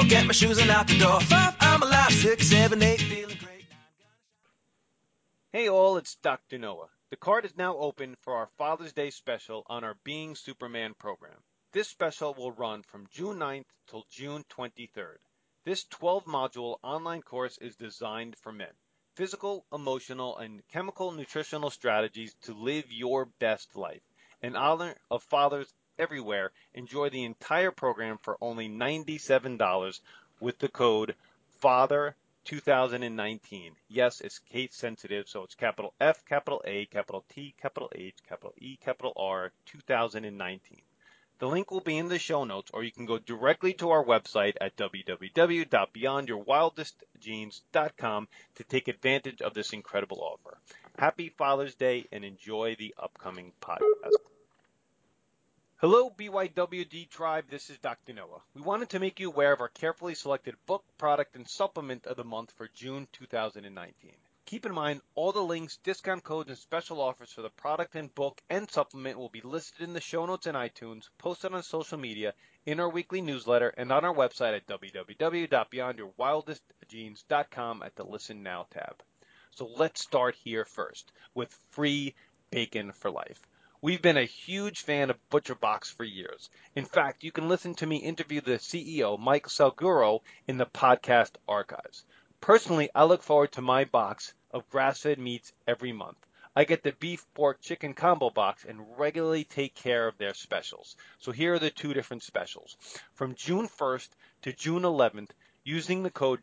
get my shoes and out the door. 5, I'm alive. 6, 7, 8, feeling great. Hey all, it's Dr. Noah. The card is now open for our Father's Day special on our Being Superman program. This special will run from June 9th till June 23rd. This 12-module online course is designed for men. Physical, emotional, and chemical nutritional strategies to live your best life. In honor of fathers everywhere, enjoy the entire program for only $97 with the code FATHER 2019. Yes, it's case sensitive, so it's capital F, capital A, capital T, capital H, capital E, capital R, 2019. The link will be in the show notes, or you can go directly to our website at www.beyondyourwildestgenes.com to take advantage of this incredible offer. Happy Father's Day and enjoy the upcoming podcast. Hello, BYWG tribe. This is Dr. Noah. We wanted to make you aware of our carefully selected book, product, and supplement of the month for June 2019. Keep in mind, all the links, discount codes, and special offers for the product and book and supplement will be listed in the show notes and iTunes, posted on social media, in our weekly newsletter, and on our website at www.beyondyourwildestgenes.com at the Listen Now tab. So let's start here first with free bacon for life. We've been a huge fan of ButcherBox for years. In fact, you can listen to me interview the CEO, Mike Salguero, in the podcast archives. Personally, I look forward to my box of grass-fed meats every month. I get the beef, pork, chicken combo box and regularly take care of their specials. So here are the two different specials. From June 1st to June 11th, using the code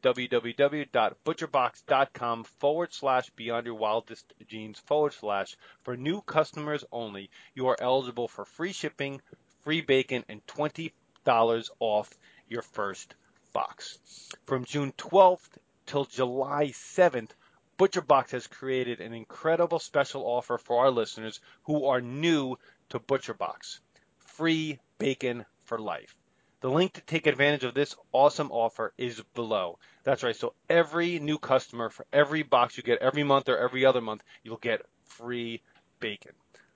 www.butcherbox.com/beyondyourwildestgenes/ for new customers only, you are eligible for free shipping, free bacon, and $20 off your first box. From June 12th till July 7th, ButcherBox has created an incredible special offer for our listeners who are new to ButcherBox. Free bacon for life. The link to take advantage of this awesome offer is below. That's right. So every new customer, for every box you get every month or every other month, you'll get free bacon.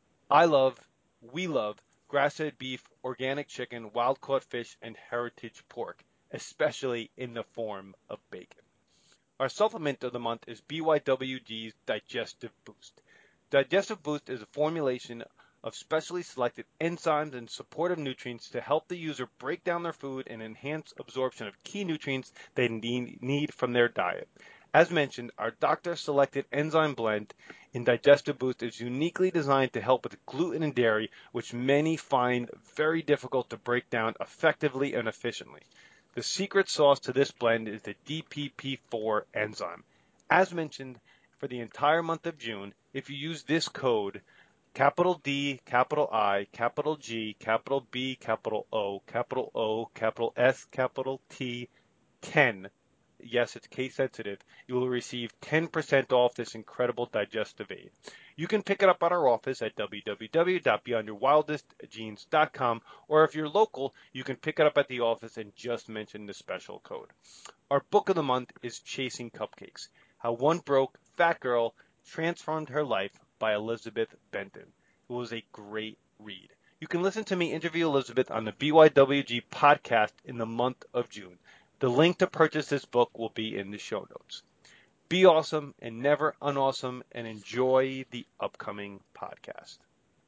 We love grass-fed beef, organic chicken, wild-caught fish, and heritage pork, especially in the form of bacon. Our supplement of the month is BYWG's Digestive Boost. Digestive Boost is a formulation of specially selected enzymes and supportive nutrients to help the user break down their food and enhance absorption of key nutrients they need from their diet. As mentioned, our doctor-selected enzyme blend in Digestive Boost is uniquely designed to help with gluten and dairy, which many find very difficult to break down effectively and efficiently. The secret sauce to this blend is the DPP4 enzyme. As mentioned, for the entire month of June, if you use this code, capital D, capital I, capital G, capital B, capital O, capital S, capital T, 10. Yes, it's case sensitive. You will receive 10% off this incredible digestive aid. You can pick it up at our office at www.beyondyourwildestgenes.com, or if you're local, you can pick it up at the office and just mention the special code. Our book of the month is Chasing Cupcakes: How One Broke Fat Girl Transformed Her Life by Elizabeth Benton. It was a great read. You can listen to me interview Elizabeth on the BYWG podcast in the month of June. The link to purchase this book will be in the show notes. Be awesome and never unawesome, and enjoy the upcoming podcast.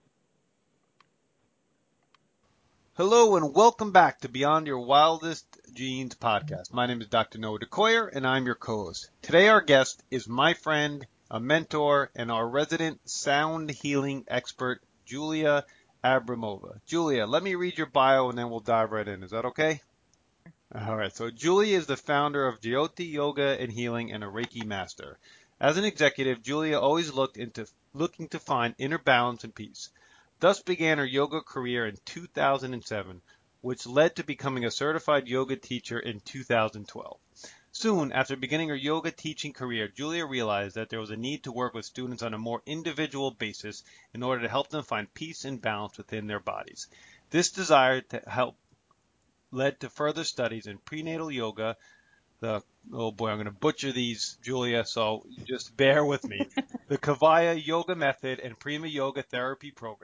Hello and welcome back to Beyond Your Wildest Genes podcast. My name is Dr. Noah DeCoyer and I'm your co-host. Today our guest is my friend, a mentor, and our resident sound healing expert, Julia Abramova. Julia, let me read your bio and then we'll dive right in. Is that okay? All right. So Julia is the founder of Jyoti Yoga and Healing and a Reiki master. As an executive, Julia always looking to find inner balance and peace. Thus began her yoga career in 2007, which led to becoming a certified yoga teacher in 2012. Soon after beginning her yoga teaching career, Julia realized that there was a need to work with students on a more individual basis in order to help them find peace and balance within their bodies. This desire to help led to further studies in prenatal yoga, I'm going to butcher these, Julia, so just bear with me, the Kavaya Yoga Method and Prima Yoga Therapy Program.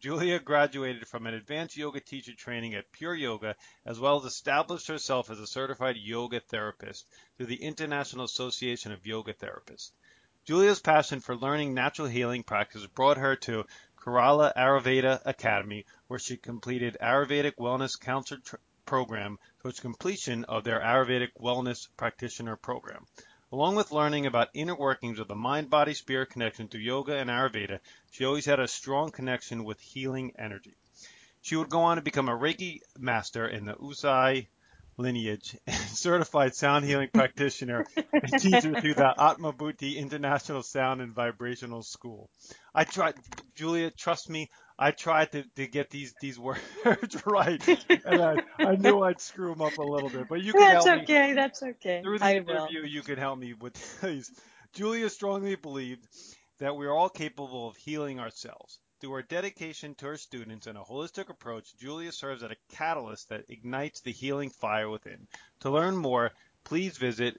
Julia graduated from an advanced yoga teacher training at Pure Yoga, as well as established herself as a certified yoga therapist through the International Association of Yoga Therapists. Julia's passion for learning natural healing practices brought her to Kerala Ayurveda Academy, where she completed Ayurvedic Wellness Counselor Program towards completion of their Ayurvedic Wellness Practitioner Program. Along with learning about inner workings of the mind-body-spirit connection through yoga and Ayurveda, she always had a strong connection with healing energy. She would go on to become a Reiki master in the Usai lineage and certified sound healing practitioner and teacher through the Atma Bhuti International Sound and Vibrational School. I tried, Julia, trust me, I tried to get these words right, and I knew I'd screw them up a little bit, but you can That's help me. okay. That's okay. Through the I will. interview, you could help me with these. Julia strongly believed that we are all capable of healing ourselves. Through her dedication to her students and a holistic approach, Julia serves as a catalyst that ignites the healing fire within. To learn more, please visit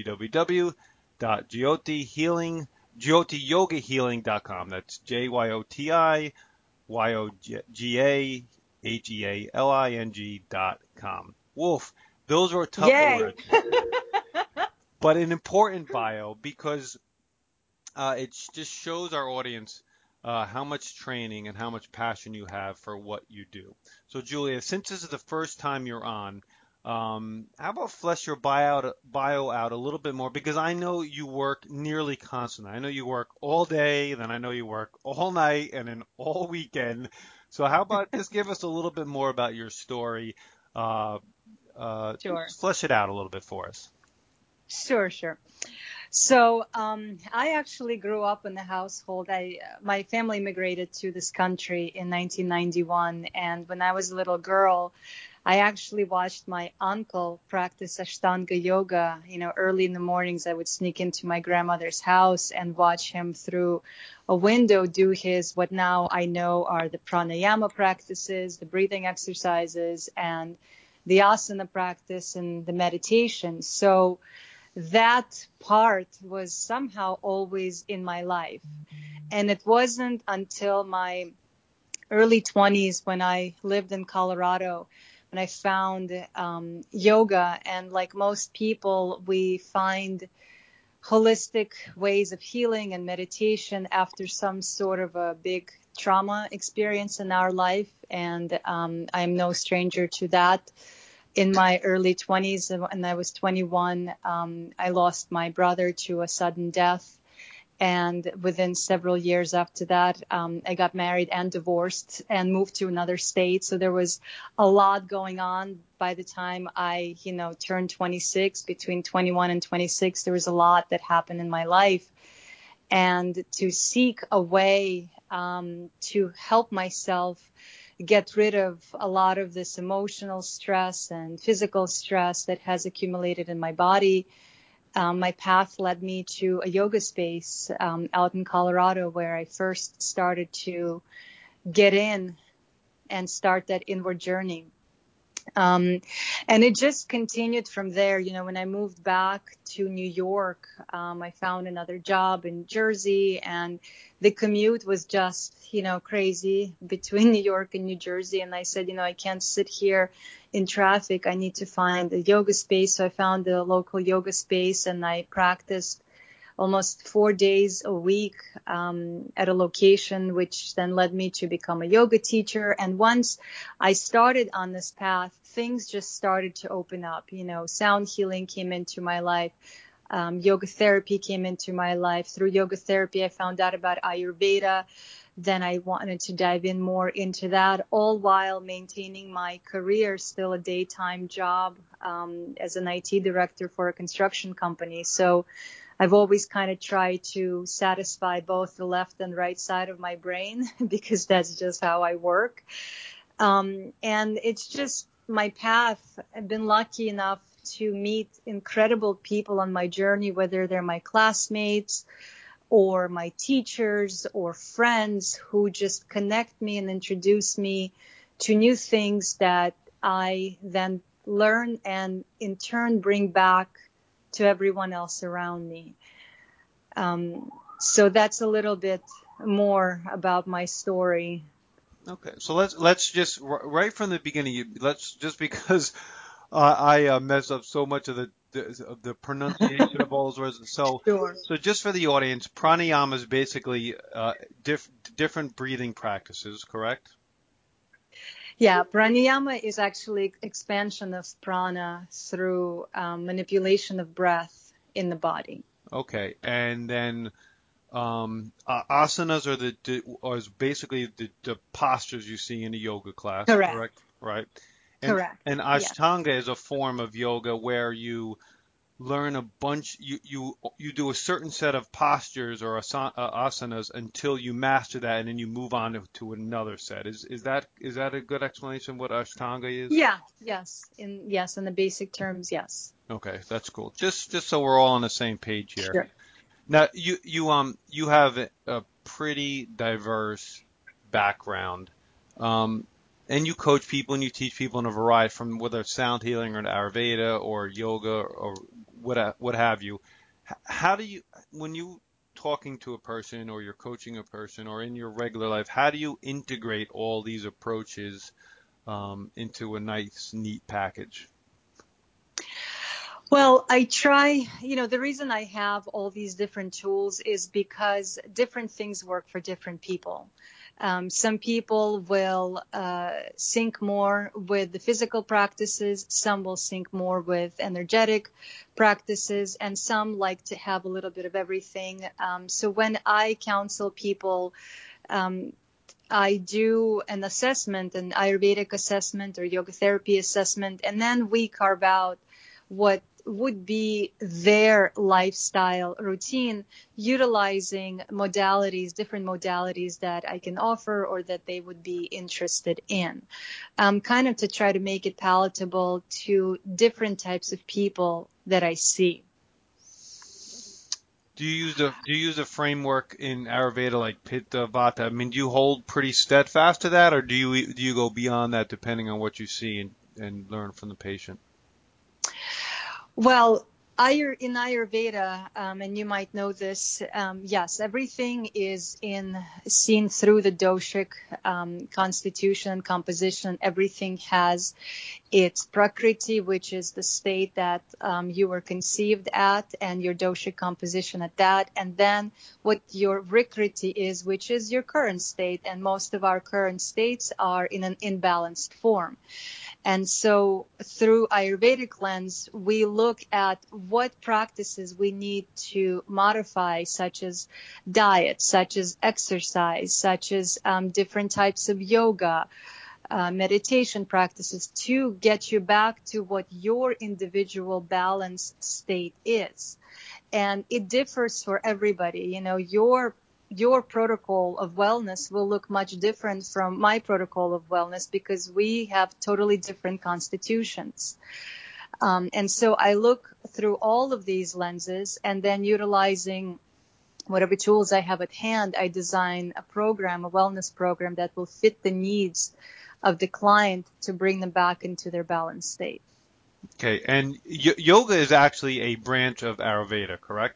www.jyotiyogahealing.com. That's JYOTIYOGAHEALING.com. Wolf, those were tough Yay. words, but an important bio because it just shows our audience how much training and how much passion you have for what you do. So, Julia, since this is the first time you're on, how about flesh your bio out a little bit more? Because I know you work nearly constantly. I know you work all day, then I know you work all night, and then all weekend. So, how about just give us a little bit more about your story? Uh, Sure. just flesh it out a little bit for us. Sure. So I actually grew up in a household. My family immigrated to this country in 1991, and when I was a little girl, I actually watched my uncle practice Ashtanga yoga. Early in the mornings, I would sneak into my grandmother's house and watch him through a window do his what now I know are the pranayama practices, the breathing exercises, and the asana practice and the meditation. So that part was somehow always in my life. And it wasn't until my early 20s when I lived in Colorado when I found yoga. And like most people, we find holistic ways of healing and meditation after some sort of a big trauma experience in our life. And I'm no stranger to that. In my early 20s, when I was 21, I lost my brother to a sudden death. And within several years after that, I got married and divorced and moved to another state. So there was a lot going on by the time I, turned 26. Between 21 and 26, there was a lot that happened in my life. And to seek a way to help myself get rid of a lot of this emotional stress and physical stress that has accumulated in my body. My path led me to a yoga space out in Colorado where I first started to get in and start that inward journey. And it just continued from there. When I moved back to New York, I found another job in Jersey, and the commute was just, crazy between New York and New Jersey. And I said, I can't sit here in traffic. I need to find a yoga space. So I found a local yoga space and I practiced almost 4 days a week at a location, which then led me to become a yoga teacher. And once I started on this path, things just started to open up. Sound healing came into my life. Yoga therapy came into my life. Through yoga therapy, I found out about Ayurveda. Then I wanted to dive in more into that, all while maintaining my career, still a daytime job as an IT director for a construction company. So I've always kind of tried to satisfy both the left and right side of my brain because that's just how I work. And it's just my path. I've been lucky enough to meet incredible people on my journey, whether they're my classmates or my teachers or friends who just connect me and introduce me to new things that I then learn and in turn bring back to everyone else around me. So that's a little bit more about my story. Okay, so let's just right from the beginning. Let's just because I mess up so much of the pronunciation of all those words. Sure. So just for the audience, pranayama is basically different breathing practices, correct? Yeah, pranayama is actually expansion of prana through manipulation of breath in the body. Okay, and then asanas are are basically the postures you see in a yoga class, Correct. correct? Right. And Correct. and Yes. Ashtanga is a form of yoga where you learn a bunch you do a certain set of postures or asanas until you master that and then you move on to another set. Is that a good explanation of what Ashtanga is? Yeah. Yes, in the basic terms, yes. Okay, that's cool. Just so we're all on the same page here. Sure. Now you have a pretty diverse background. And you coach people and you teach people in a variety from whether it's sound healing or Ayurveda or yoga or what have you. How do you, when you talking to a person or you're coaching a person or in your regular life, how do you integrate all these approaches into a nice, neat package? Well, I try, the reason I have all these different tools is because different things work for different people. Some people will sync more with the physical practices, some will sync more with energetic practices, and some like to have a little bit of everything. So when I counsel people, um, I do an assessment, an Ayurvedic assessment or yoga therapy assessment, and then we carve out what would be their lifestyle routine utilizing modalities, different modalities that I can offer or that they would be interested in, kind of to try to make it palatable to different types of people that I see. Do you use a framework in Ayurveda like Pitta, Vata? I mean, do you hold pretty steadfast to that, or do you go beyond that depending on what you see and learn from the patient? Well, in Ayurveda, and you might know this, yes, everything is seen through the doshic constitution, composition. Everything has its prakriti, which is the state that you were conceived at, and your doshic composition at that, and then what your vikriti is, which is your current state. And most of our current states are in an imbalanced form. And so through Ayurvedic lens, we look at what practices we need to modify, such as diet, such as exercise, such as different types of yoga, meditation practices to get you back to what your individual balanced state is. And it differs for everybody. Your protocol of wellness will look much different from my protocol of wellness because we have totally different constitutions. And so I look through all of these lenses, and then utilizing whatever tools I have at hand, I design a program, a wellness program that will fit the needs of the client to bring them back into their balanced state. Okay, and yoga is actually a branch of Ayurveda, correct?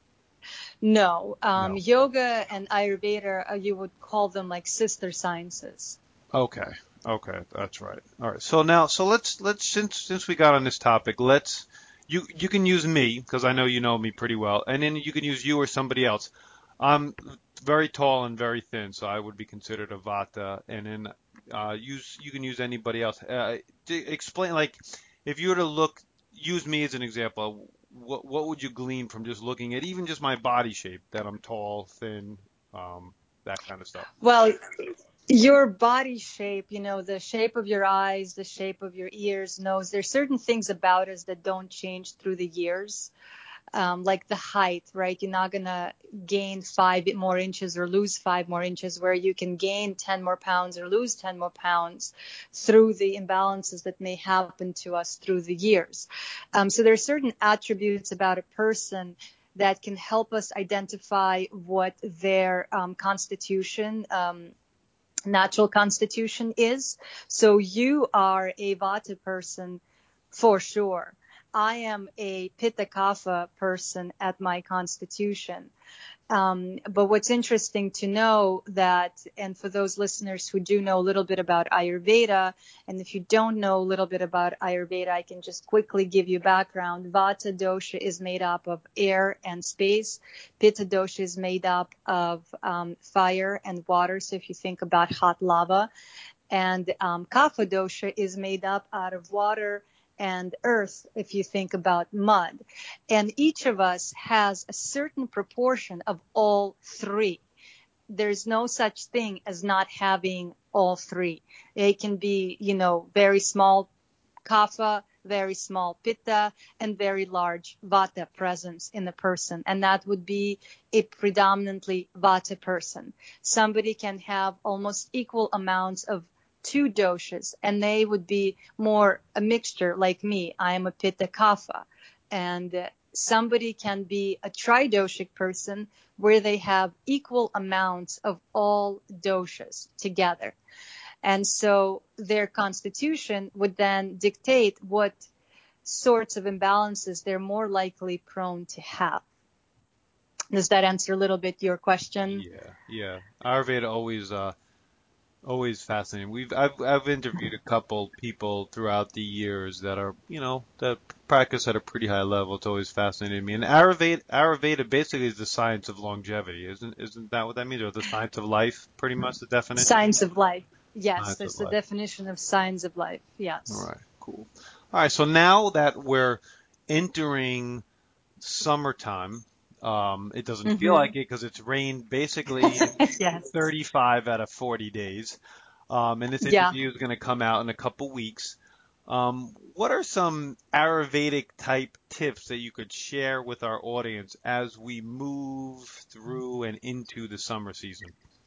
No, No. yoga and Ayurveda, you would call them like sister sciences. Okay. Okay, that's right. All right. So let's since we got on this topic, you can use me because I know you know me pretty well, and then you can use you or somebody else. I'm very tall and very thin, so I would be considered a Vata, and then you can use anybody else. Explain like if you were to use me as an example, what would you glean from just looking at even just my body shape, that I'm tall, thin, that kind of stuff. Well, your body shape, the shape of your eyes, the shape of your ears, nose, there's certain things about us that don't change through the years. Like the height, right? You're not going to gain 5 more inches or lose 5 more inches, where you can gain 10 more pounds or lose 10 more pounds through the imbalances that may happen to us through the years. So there are certain attributes about a person that can help us identify what their constitution, natural constitution is. So you are a Vata person for sure. I am a Pitta Kapha person at my constitution. But what's interesting to know that, and for those listeners who do know a little bit about Ayurveda, and if you don't know a little bit about Ayurveda, I can just quickly give you background. Vata dosha is made up of air and space. Pitta dosha is made up of fire and water. So if you think about hot lava, and Kapha dosha is made up out of water and earth, if you think about mud. And each of us has a certain proportion of all three. There's no such thing as not having all three. They can be, very small Kapha, very small Pitta, and very large Vata presence in the person. And that would be a predominantly Vata person. Somebody can have almost equal amounts of two doshas, and they would be more a mixture like me. I am a Pitta Kapha. And somebody can be a tridoshic person where they have equal amounts of all doshas together. And so their constitution would then dictate what sorts of imbalances they're more likely prone to have. Does that answer a little bit your question? Yeah. Ayurveda always fascinating. I've interviewed a couple people throughout the years that are, that practice at a pretty high level. It's always fascinated me. And Ayurveda basically is the science of longevity, isn't that what that means? Or the science of life, pretty much the definition? Science of life. Yes, Science of that's the life. definition of science of life. Yes. All right, cool. All right, so now that we're entering summertime, it doesn't feel like it because it's rained basically Yes. 35 out of 40 days. And this Yeah. interview is going to come out in a couple weeks. What are some Ayurvedic type tips that you could share with our audience as we move through and into the summer season?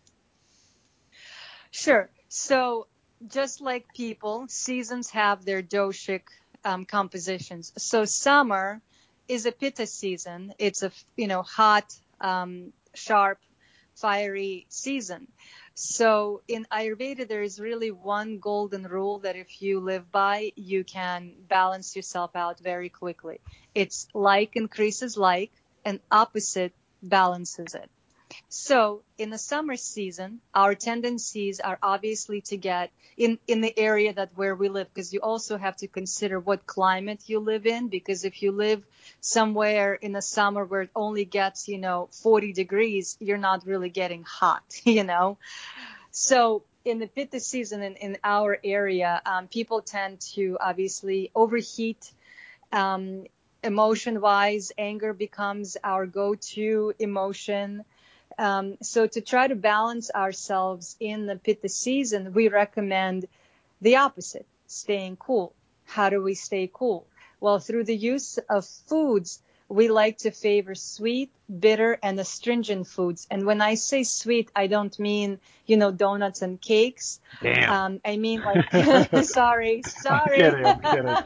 Sure. So just like people, seasons have their doshic compositions. So summer is a pitta season. It's a hot, sharp, fiery season. So in Ayurveda, there is really one golden rule that if you live by, you can balance yourself out very quickly. It's like increases like, and opposite balances it. So in the summer season, our tendencies are obviously to get in the area that where we live, because you also have to consider what climate you live in, because if you live somewhere in the summer where it only gets, 40 degrees, you're not really getting hot. So in the Pitta season in our area, people tend to obviously overheat. Emotion-wise, anger becomes our go-to emotion. So to try to balance ourselves in the Pitta season, we recommend the opposite, staying cool. How do we stay cool? Well, through the use of foods, we like to favor sweet, bitter, and astringent foods. And when I say sweet, I don't mean, donuts and cakes. Damn. I mean like, sorry. I'm kidding.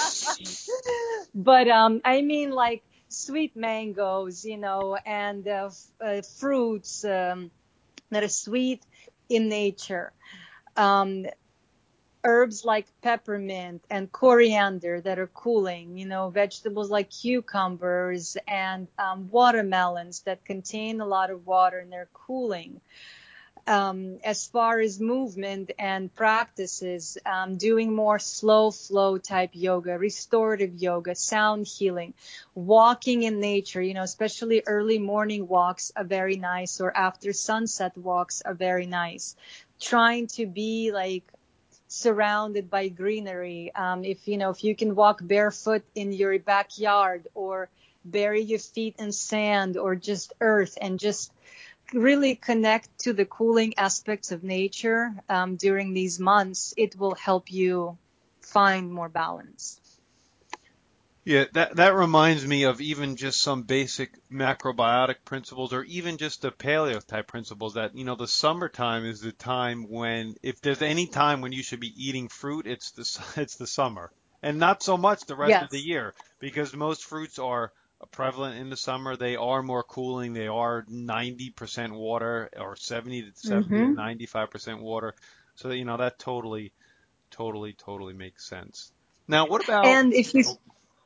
But I mean like sweet mangoes, and fruits that are sweet in nature. Um, Herbs like peppermint and coriander that are cooling, vegetables like cucumbers and watermelons that contain a lot of water and they're cooling. As far as movement and practices, doing more slow flow type yoga, restorative yoga, sound healing, walking in nature, especially early morning walks are very nice, or after sunset walks are very nice. Trying to be like surrounded by greenery. If you can walk barefoot in your backyard or bury your feet in sand or just earth and just really connect to the cooling aspects of nature during these months, it will help you find more balance. Yeah, that reminds me of even just some basic macrobiotic principles or even just the paleo type principles that, the summertime is the time when, if there's any time when you should be eating fruit, it's the summer. And not so much the rest of the Yes. year because most fruits are prevalent in the summer. They are more cooling. They are 90% water or 70 to Mm-hmm. 95% water. So, that totally makes sense. Now, what about, And if you, oh,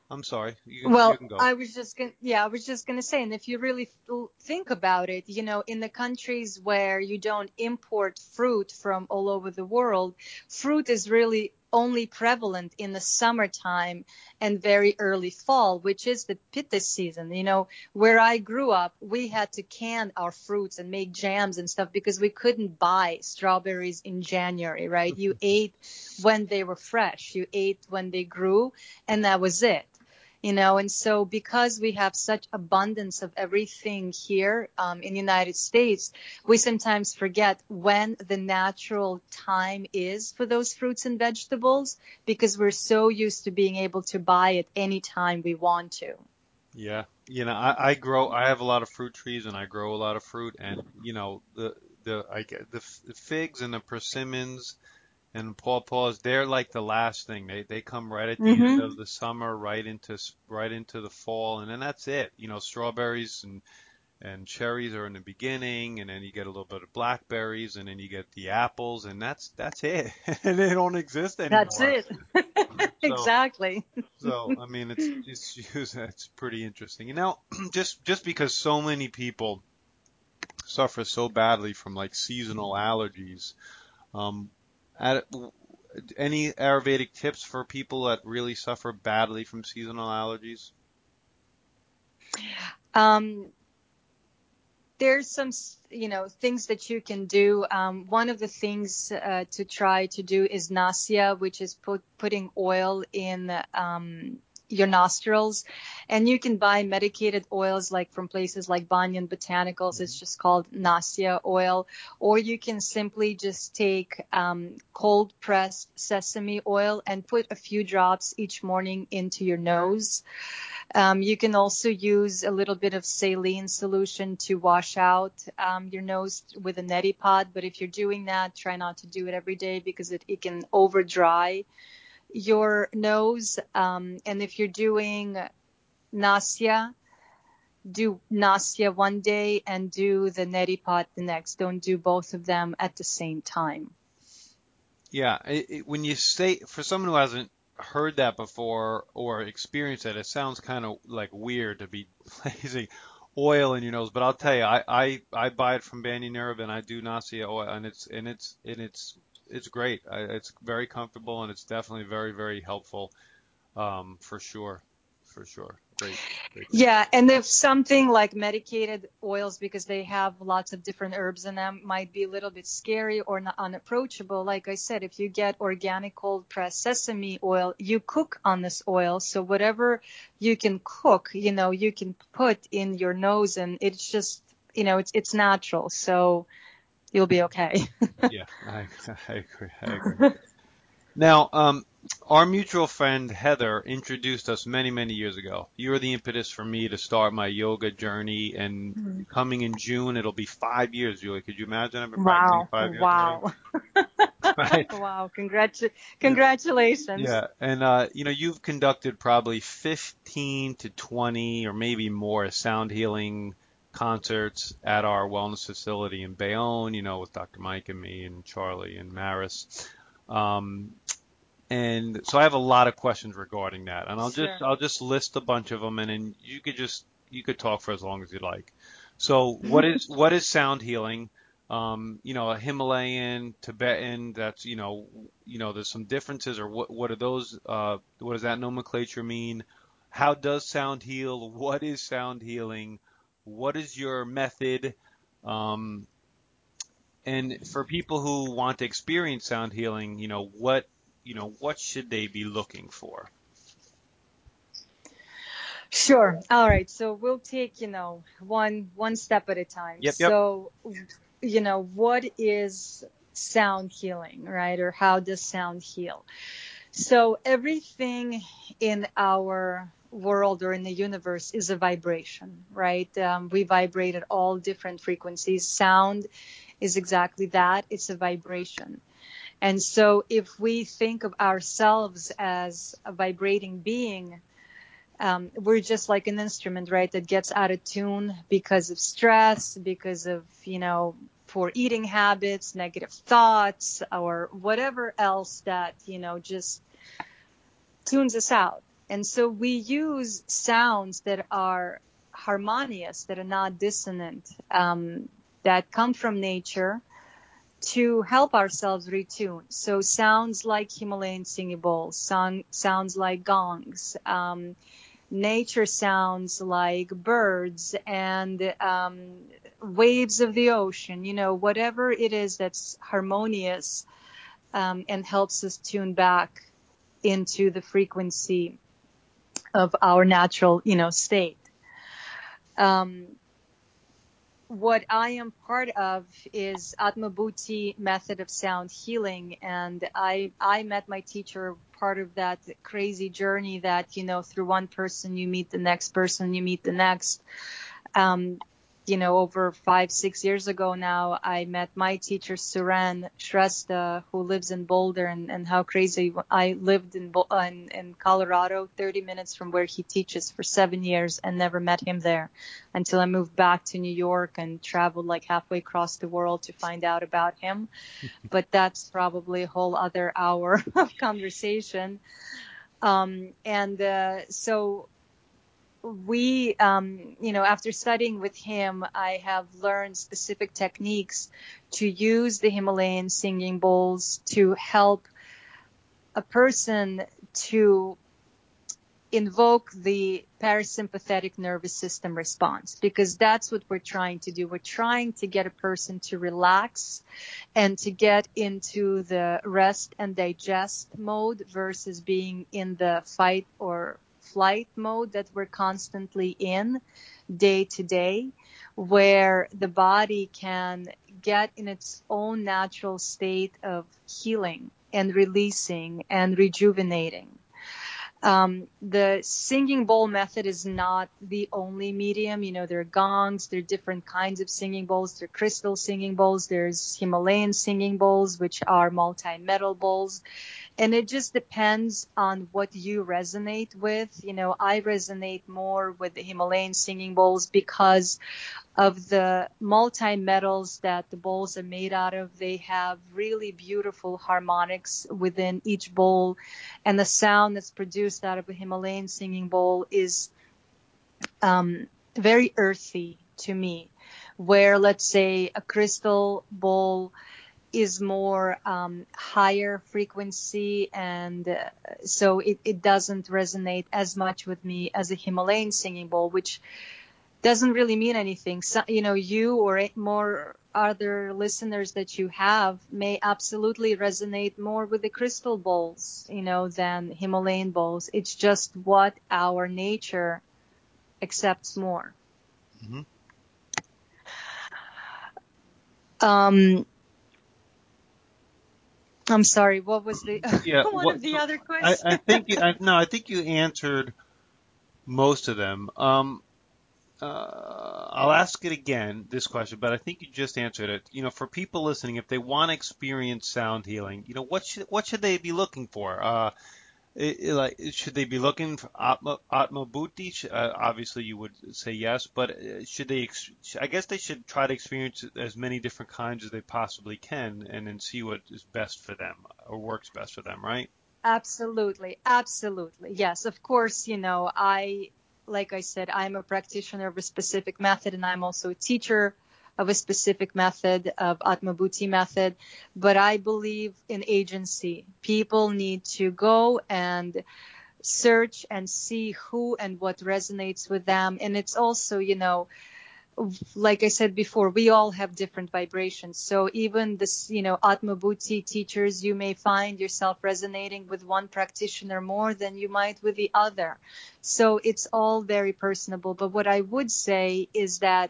I'm sorry. You Well, can go. I was just gonna say, and if you really think about it, in the countries where you don't import fruit from all over the world, fruit is really only prevalent in the summertime and very early fall, which is the pitta season. Where I grew up, we had to can our fruits and make jams and stuff because we couldn't buy strawberries in January, right? You ate when they were fresh, you ate when they grew, and that was it. And so because we have such abundance of everything here in the United States, we sometimes forget when the natural time is for those fruits and vegetables because we're so used to being able to buy it any time we want to. Yeah. I have a lot of fruit trees and I grow a lot of fruit and I get the figs and the persimmons and pawpaws, they're like the last thing. They come right at the end Hmm. of the summer, right into the fall, and then that's it. Strawberries and cherries are in the beginning, and then you get a little bit of blackberries, and then you get the apples, and that's it. And they don't exist That's anymore. it. So Exactly. I mean, it's pretty interesting. Just because so many people suffer so badly from like seasonal allergies, um, at, any Ayurvedic tips for people that really suffer badly from seasonal allergies? Um, there's some, things that you can do. One of the things to try to do is nasya, which is putting oil in your nostrils. And you can buy medicated oils like from places like Banyan Botanicals. It's Hmm. just called nasya oil. Or you can simply just take cold pressed sesame oil and put a few drops each morning into your nose. You can also use a little bit of saline solution to wash out your nose with a neti pot. But if you're doing that, try not to do it every day because it can over dry your nose. And if you're doing nasya, do nasya one day and do the neti pot the next. Don't do both of them at the same time. Yeah, when you say for someone who hasn't heard that before or experienced it, it sounds kind of like weird to be placing oil in your nose. But I'll tell you, I buy it from Banyan Nerve and I do Nassia oil, and it's great. It's very comfortable and it's definitely very very helpful. For sure, for sure. Great thing. Yeah, and if something like medicated oils, because they have lots of different herbs in them, might be a little bit scary or not unapproachable. Like I said, if you get organic cold pressed sesame oil, you cook on this oil. So whatever you can cook, you can put in your nose, and it's just, it's natural. So you'll be okay. Yeah, I agree. I agree. Now, our mutual friend Heather introduced us many, many years ago. You were the impetus for me to start my yoga journey, and coming in June, it'll be 5 years, Julie. Could you imagine? I've been practicing Wow. 5 years already. Wow. Right? Wow. And, Congratulations. yeah, and you've conducted probably 15 to 20 or maybe more sound healing concerts at our wellness facility in Bayonne, with Dr. Mike and me and Charlie and Maris. Um, and so I have a lot of questions regarding that, and Sure. I'll just list a bunch of them, and then you could talk for as long as you like. So what is sound healing? A Himalayan, Tibetan. That's there's some differences, or what are those? What does that nomenclature mean? How does sound heal? What is sound healing? What is your method? Um, and for people who want to experience sound healing, what should they be looking for? Sure. All right. So we'll take, one step at a time. Yep, yep. So, what is sound healing, right? Or how does sound heal? So everything in our world or in the universe is a vibration, right? We vibrate at all different frequencies. Sound is exactly that. It's a vibration. And so if we think of ourselves as a vibrating being, we're just like an instrument, right, that gets out of tune because of stress, because of, poor eating habits, negative thoughts, or whatever else that, just tunes us out. And so we use sounds that are harmonious, that are not dissonant, that come from nature to help ourselves retune. So sounds like Himalayan singing bowls, sounds like gongs, nature sounds like birds and waves of the ocean, whatever it is that's harmonious, and helps us tune back into the frequency of our natural, state. What I am part of is Atmabhuti method of sound healing. And I met my teacher part of that crazy journey that, through one person, you meet the next person, you meet the next. Over 5-6 years ago now, I met my teacher, Suren Shrestha, who lives in Boulder, and how crazy. I lived in Colorado, 30 minutes from where he teaches for 7 years, and never met him there until I moved back to New York and traveled like halfway across the world to find out about him. But that's probably a whole other hour of conversation. So we, after studying with him, I have learned specific techniques to use the Himalayan singing bowls to help a person to invoke the parasympathetic nervous system response, because that's what we're trying to do. We're trying to get a person to relax and to get into the rest and digest mode versus being in the fight or flight mode that we're constantly in day to day, where the body can get in its own natural state of healing and releasing and rejuvenating. The singing bowl method is not the only medium. There are gongs, there are different kinds of singing bowls. There are crystal singing bowls. There's Himalayan singing bowls, which are multi-metal bowls. And it just depends on what you resonate with. I resonate more with the Himalayan singing bowls because of the multi-metals that the bowls are made out of. They have really beautiful harmonics within each bowl, and the sound that's produced out of a Himalayan singing bowl is very earthy to me, where, let's say, a crystal bowl is more higher frequency, and so it doesn't resonate as much with me as a Himalayan singing bowl, which doesn't really mean anything. So, you or more other listeners that you have may absolutely resonate more with the crystal bowls, than Himalayan bowls. It's just what our nature accepts more. Mm-hmm. I'm sorry, what was the one of the other questions? I think you answered most of them. I'll ask it again, this question, but I think you just answered it. For people listening, if they want to experience sound healing, what should they be looking for? Should they be looking for Atmabhuti? Obviously, you would say yes, but should they? I guess they should try to experience as many different kinds as they possibly can, and then see what is best for them or works best for them, right? Absolutely. Yes, of course, like I said, I'm a practitioner of a specific method, and I'm also a teacher of a specific method, of Atmabhuti method. But I believe in agency. People need to go and search and see who and what resonates with them. And it's also, like I said before, we all have different vibrations. So even this, Atmabhuti teachers, you may find yourself resonating with one practitioner more than you might with the other. So it's all very personable. But what I would say is that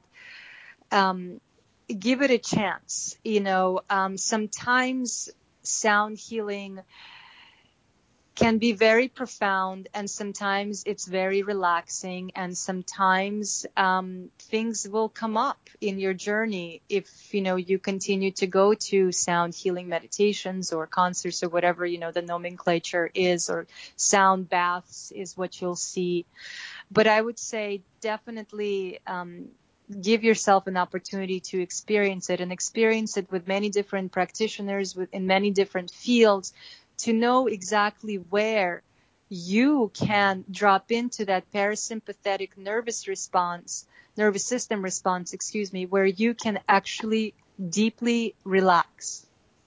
give it a chance. Sometimes sound healing can be very profound, and sometimes it's very relaxing, and sometimes things will come up in your journey if you continue to go to sound healing meditations or concerts or whatever the nomenclature is, or sound baths is what you'll see. But I would say definitely give yourself an opportunity to experience it, and experience it with many different practitioners in many different fields, to know exactly where you can drop into that parasympathetic nervous system response, where you can actually deeply relax.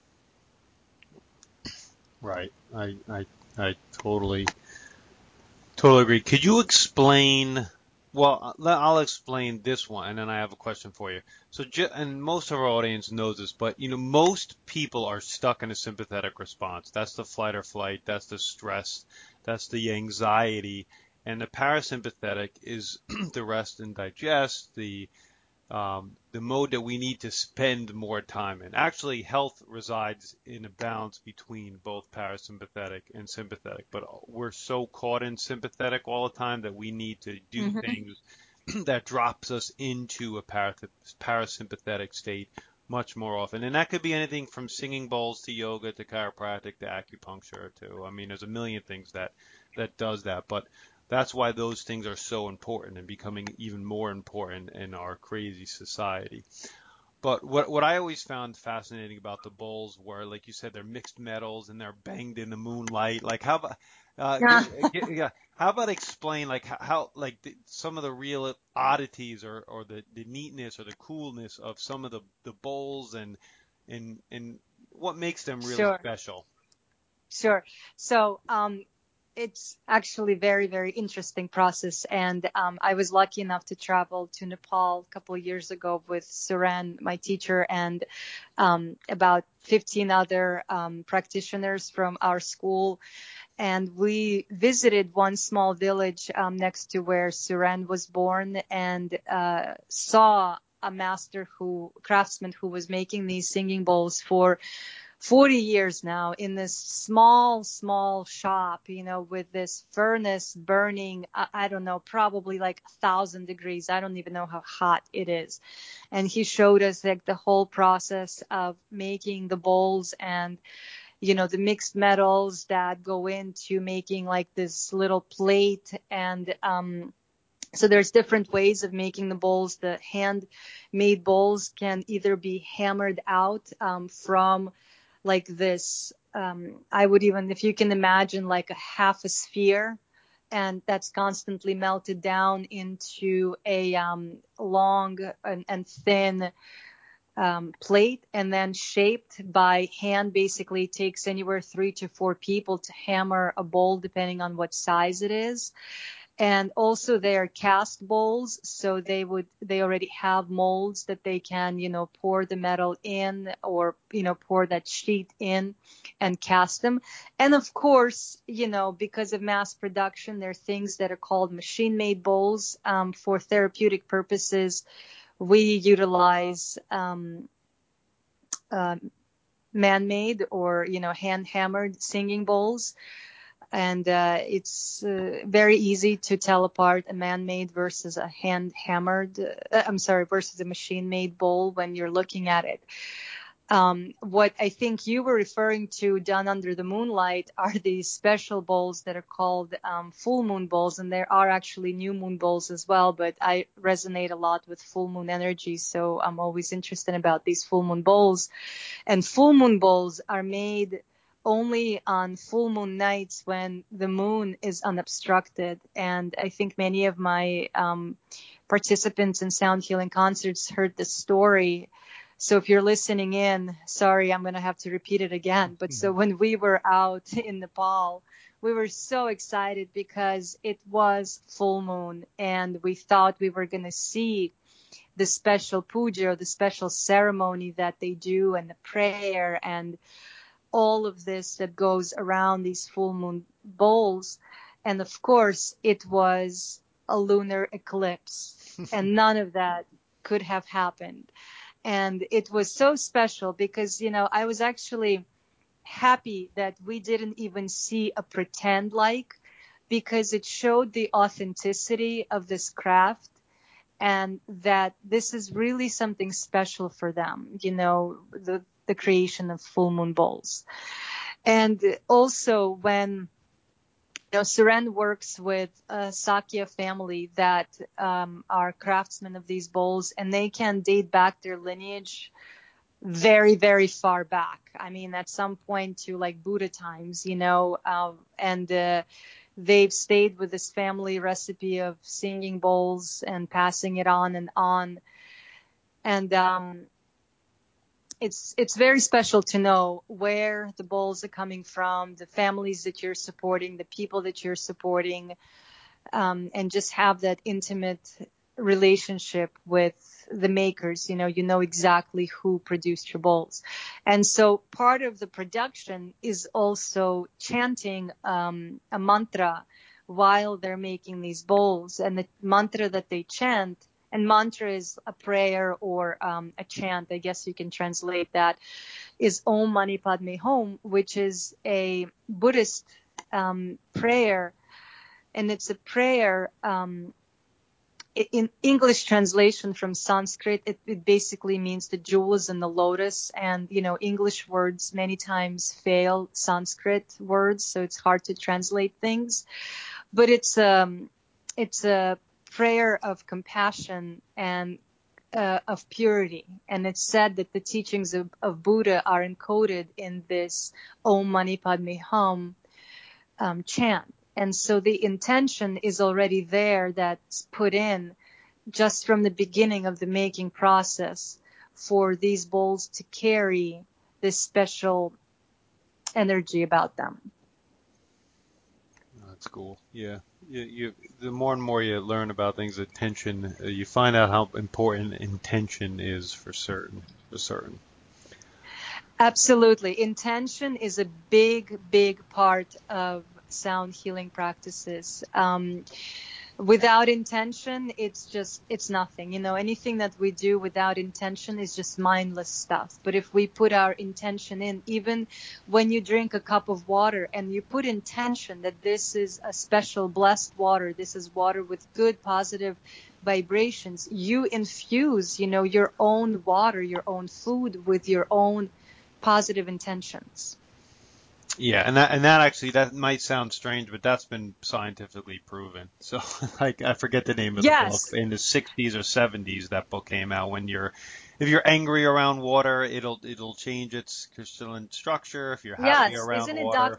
Right. I totally agree. Could you explain? Well, I'll explain this one, and then I have a question for you. So, and most of our audience knows this, but most people are stuck in a sympathetic response. That's the flight or flight. That's the stress. That's the anxiety. And the parasympathetic is the rest and digest, the mode that we need to spend more time in. Actually, health resides in a balance between both parasympathetic and sympathetic, but we're so caught in sympathetic all the time that we need to do things that drops us into a parasympathetic state much more often. And that could be anything from singing bowls to yoga to chiropractic to acupuncture to, I mean, there's a million things that does that. But that's why those things are so important and becoming even more important in our crazy society. But what I always found fascinating about the bowls were, like you said, they're mixed metals and they're banged in the moonlight. Like how about yeah, how about explain like how like some of the real oddities or the neatness or the coolness of some of the bowls and what makes them really Sure. special? Sure. So, it's actually very, very interesting process. And I was lucky enough to travel to Nepal a couple of years ago with Suren, my teacher, and about 15 other practitioners from our school. And we visited one small village next to where Suren was born, and saw a craftsman who was making these singing bowls for 40 years now in this small shop, with this furnace burning, I don't know, probably like 1,000 degrees. I don't even know how hot it is. And he showed us like the whole process of making the bowls and, the mixed metals that go into making like this little plate. And, so there's different ways of making the bowls. The handmade bowls can either be hammered out from like this, I would even, if you can imagine like a half a sphere, and that's constantly melted down into a long and thin plate, and then shaped by hand. Basically takes anywhere 3 to 4 people to hammer a bowl depending on what size it is. And also they are cast bowls, so they already have molds that they can, pour the metal in, or, pour that sheet in and cast them. And of course, because of mass production, there are things that are called machine-made bowls. For therapeutic purposes, we utilize man-made or, hand-hammered singing bowls. And it's very easy to tell apart a man-made versus a versus a machine-made bowl when you're looking at it. What I think you were referring to, done under the moonlight, are these special bowls that are called full moon bowls. And there are actually new moon bowls as well, but I resonate a lot with full moon energy. So I'm always interested about these full moon bowls. And full moon bowls are made only on full moon nights when the moon is unobstructed. And I think many of my participants in sound healing concerts heard the story. So if you're listening in, sorry, I'm going to have to repeat it again. But so when we were out in Nepal, we were so excited because it was full moon, and we thought we were going to see the special puja, or the special ceremony that they do, and the prayer and all of this that goes around these full moon bowls. And of course, it was a lunar eclipse, and none of that could have happened. And it was so special because, I was actually happy that we didn't even see a pretend, because it showed the authenticity of this craft, and that this is really something special for them, the creation of full moon bowls. And also when Suren works with a Sakya family that are craftsmen of these bowls, and they can date back their lineage very, very far back. I mean, at some point to like Buddha times, and they've stayed with this family recipe of singing bowls and passing it on and on. And it's very special to know where the bowls are coming from, the families that you're supporting, the people that you're supporting, and just have that intimate relationship with the makers. You know exactly who produced your bowls. And so part of the production is also chanting a mantra while they're making these bowls. And the mantra that they chant, and mantra is a prayer or a chant, I guess you can translate that, is Om Mani Padme Hum, which is a Buddhist prayer. And it's a prayer, in English translation from Sanskrit, it basically means the jewel is in the lotus. And, English words many times fail Sanskrit words, so it's hard to translate things. But it's a prayer of compassion and of purity. And it's said that the teachings of Buddha are encoded in this Om Mani Padme Hum chant. And so the intention is already there, that's put in just from the beginning of the making process for these bowls to carry this special energy about them. That's cool. Yeah. The more and more you learn about things, attention, you find out how important intention is for certain. Absolutely. Intention is a big, big part of sound healing practices. Without intention, it's nothing. Anything that we do without intention is just mindless stuff. But if we put our intention in, even when you drink a cup of water and you put intention that this is a special blessed water, this is water with good positive vibrations, you infuse, your own water, your own food with your own positive intentions. Yeah, and that actually, that might sound strange, but that's been scientifically proven. So, like, I forget the name of the book. Yes. In the 60s or 70s, that book came out. If you're angry around water, it'll change its crystalline structure. If you're happy Yes. around Isn't it water,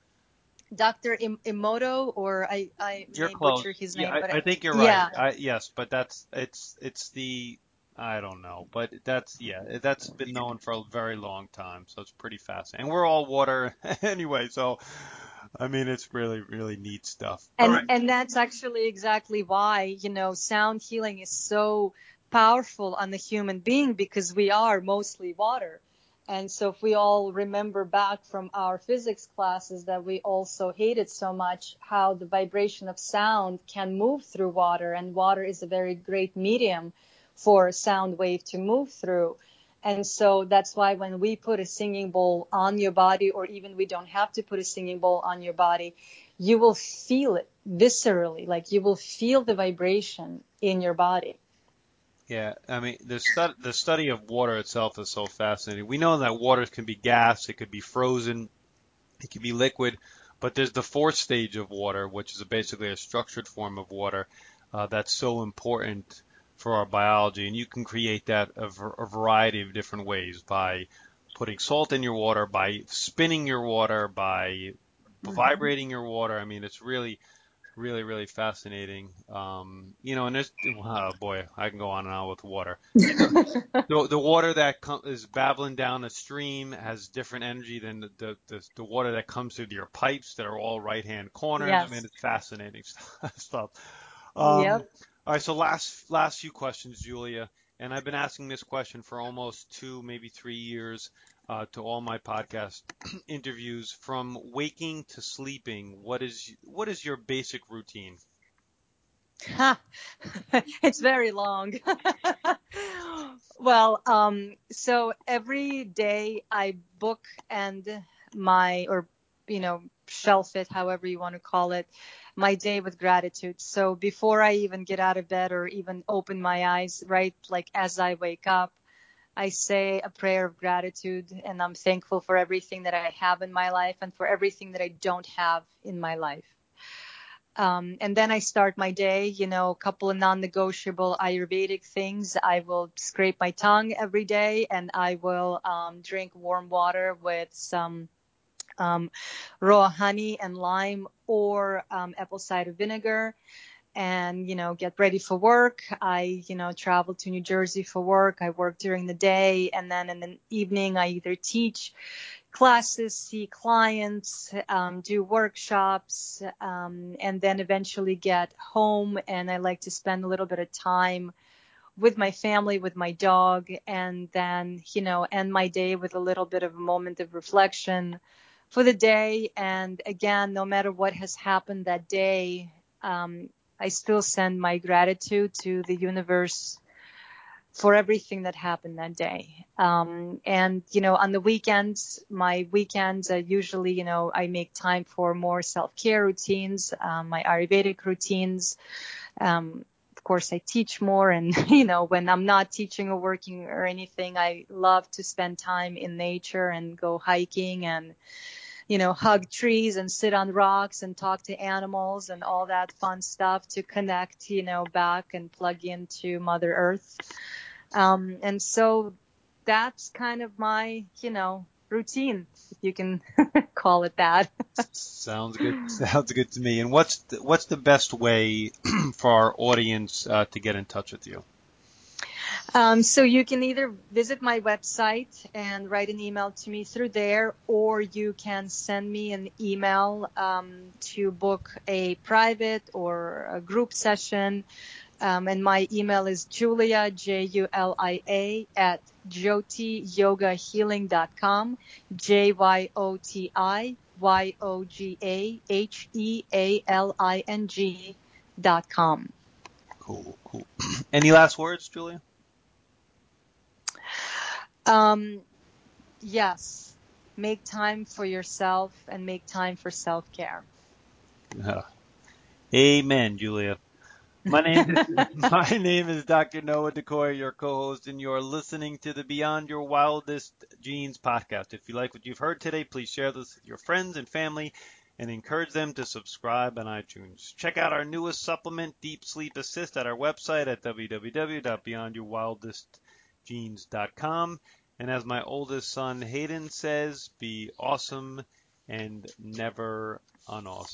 Dr. Emoto, or I you're may close. butcher his Yeah, name, but I think you're right. yeah. Yes, but it's the, I don't know, but that's been known for a very long time, so it's pretty fascinating. And we're all water anyway, so I mean, it's really, really neat stuff. All right. And that's actually exactly why, sound healing is so powerful on the human being, because we are mostly water. And so if we all remember back from our physics classes that we also hated so much, how the vibration of sound can move through water, and water is a very great medium for a sound wave to move through. And so that's why when we put a singing bowl on your body, or even we don't have to put a singing bowl on your body, you will feel it viscerally, like you will feel the vibration in your body. Yeah, I mean, the study of water itself is so fascinating. We know that water can be gas, it could be frozen, it can be liquid, but there's the fourth stage of water, which is basically a structured form of water that's so important for our biology. And you can create that a variety of different ways, by putting salt in your water, by spinning your water, by vibrating your water. I mean, it's really, really, really fascinating. And there's, oh boy, I can go on and on with water. The water that is babbling down a stream has different energy than the water that comes through your pipes that are all right-hand corners. I mean, Yes. it's fascinating stuff. Yep. All right, so last few questions, Julia, and I've been asking this question for almost 2, maybe 3 years to all my podcast interviews. From waking to sleeping, what is your basic routine? It's very long. Well, so every day I book and shelf it, however you want to call it, my day with gratitude. So before I even get out of bed or even open my eyes, right, like as I wake up, I say a prayer of gratitude, and I'm thankful for everything that I have in my life and for everything that I don't have in my life. And then I start my day, a couple of non-negotiable Ayurvedic things. I will scrape my tongue every day, and I will drink warm water with some raw honey and lime or apple cider vinegar, and, get ready for work. I, travel to New Jersey for work. I work during the day, and then in the evening, I either teach classes, see clients, do workshops, and then eventually get home. And I like to spend a little bit of time with my family, with my dog, and then, end my day with a little bit of a moment of reflection for the day. And again, no matter what has happened that day, I still send my gratitude to the universe for everything that happened that day. And, on the weekends, my weekends, usually, I make time for more self-care routines, my Ayurvedic routines. Of course, I teach more, and, when I'm not teaching or working or anything, I love to spend time in nature and go hiking and, hug trees and sit on rocks and talk to animals and all that fun stuff to connect, back and plug into Mother Earth. And so that's kind of my, routine, if you can call it that. Sounds good. Sounds good to me. And what's the best way for our audience to get in touch with you? So you can either visit my website and write an email to me through there, or you can send me an email to book a private or a group session. And my email is Julia, Julia, at jyotiyogahealing.com, JYOTIYOGAHEALING.com. Cool. Any last words, Julia? Yes. Make time for yourself and make time for self-care. Amen, Julia. My name is Dr. Noah Decoy, your co-host, and you're listening to the Beyond Your Wildest Genes podcast. If you like what you've heard today, please share this with your friends and family and encourage them to subscribe on iTunes. Check out our newest supplement, Deep Sleep Assist, at our website at www.beyondyourwildestgenes.com. And as my oldest son Hayden says, be awesome and never unawesome.